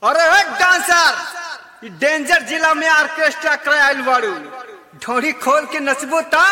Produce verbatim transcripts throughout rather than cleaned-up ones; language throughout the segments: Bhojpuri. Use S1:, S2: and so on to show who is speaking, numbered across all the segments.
S1: अरे एक डांसर डेंजर जिला में ऑर्केस्ट्रा करायल बाड़ू ढोड़ी खोल के नचबो ता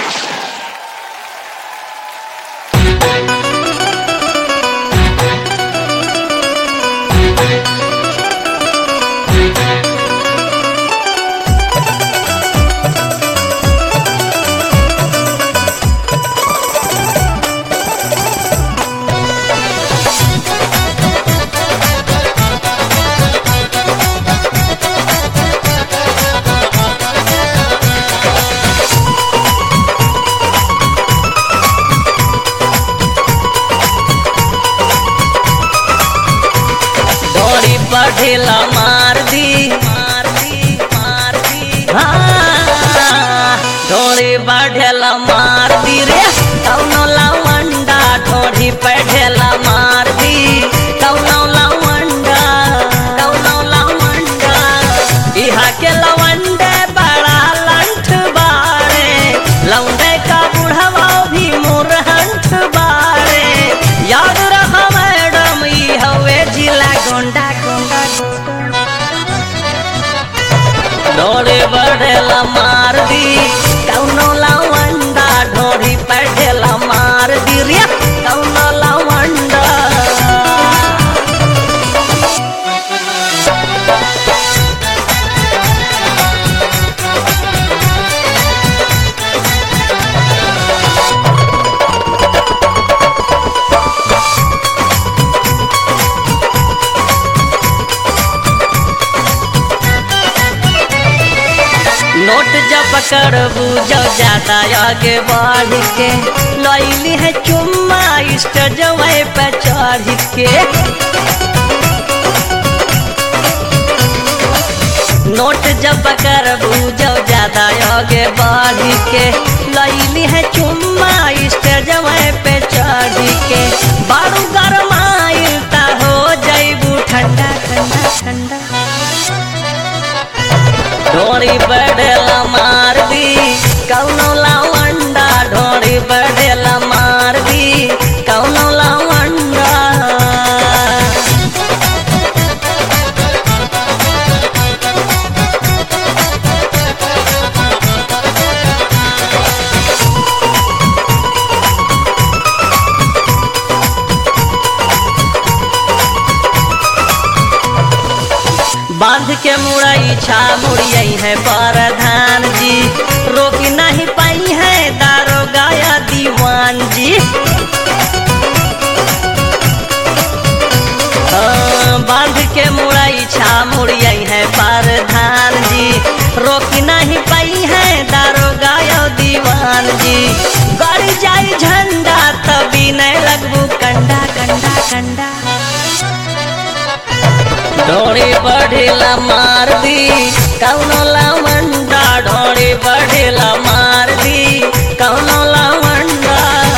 S2: बढ़ेला मार दी मार दी मार दी हाँ ढोड़ी बढ़ेला मार दी रे कौनो लवंडा ढोड़ी बढ़ेला मार दी कौनो लवंडा कौनो लवंडा इहा के लवंडे बड़ा लंठ बाड़े लवंडे का बुढ़वा भी मुरहंठ बाड़े याद रहा मैडम ई हवे जिला गोंडा ढोड़ी बढ़ेला मार दी कौनो लवंडा ढोड़ी बढ़ेला मार दी रे कौनो लवंडा नोट जब पकड़बू जो ज्यादा आगे बढ़ के लैली है चुम्मा स्टेजवे पे चढ़ के नोट जब पकड़बू जो ज्यादा आगे बढ़ के लैली है चुम्मा स्टेजवे पे चढ़ के बारू गरमाइल ता हो जैबू ठंडा ठंडा ठंडा ढोड़ी बढ़ेला मार दी कौनो लवंडा ढोड़ी बढ़ेला मार दी कौनो लवंडा बांध के मुड़ई छा मुड़ियई है प्रधान जी रोकी नहीं पाई है दारोगा या दीवान जी बांध के मुड़ई छा मुड़ियई है प्रधान जी रोकी नहीं पाई है दारोगा या दीवान जी गड़ी जाई झंडा तभी नहीं लगबू कंडा कंडा कंडा ढोड़ी बढ़ेला मार दी कौनो लवंडा ढोड़ी बढ़ेला मार दी कौनो लवंडा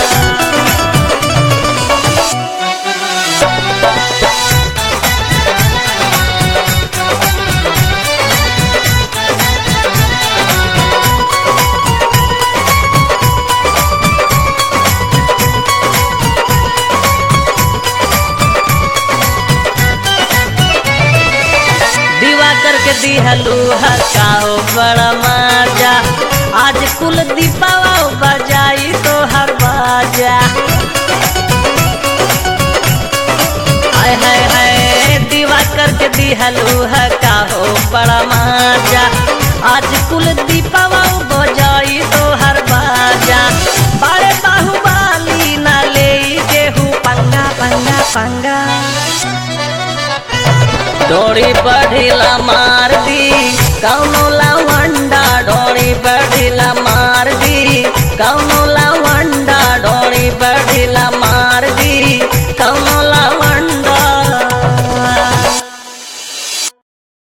S2: करके दिहलू हकाओ बड़ा मजा आज कुल दीपावा बजाई तो हर बाजा हाय हाय हाय दीवा करके दिहलू हकाओ बड़ा मजा आज कुल दीपावा बजाई तो हर बाजा बड़े बाहुबली ना ले देहू पंगा पंगा पंगा ढोड़ी बढ़ेला मार दी कौनो लवंडा ढोड़ी बढ़ेला मार दी कौनो